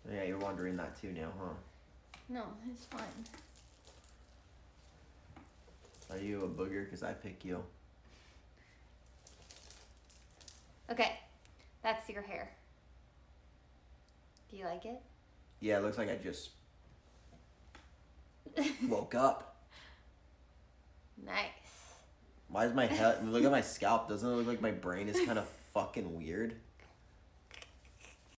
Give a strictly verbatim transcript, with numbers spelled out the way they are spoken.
Yeah, you're wondering that too now, huh? No, it's fine. Are you a booger? Because I pick you. Okay, that's your hair. Do you like it? Yeah, it looks like I just woke up. Nice. Why is my head... Look at my scalp. Doesn't it look like my brain is kind of fucking weird?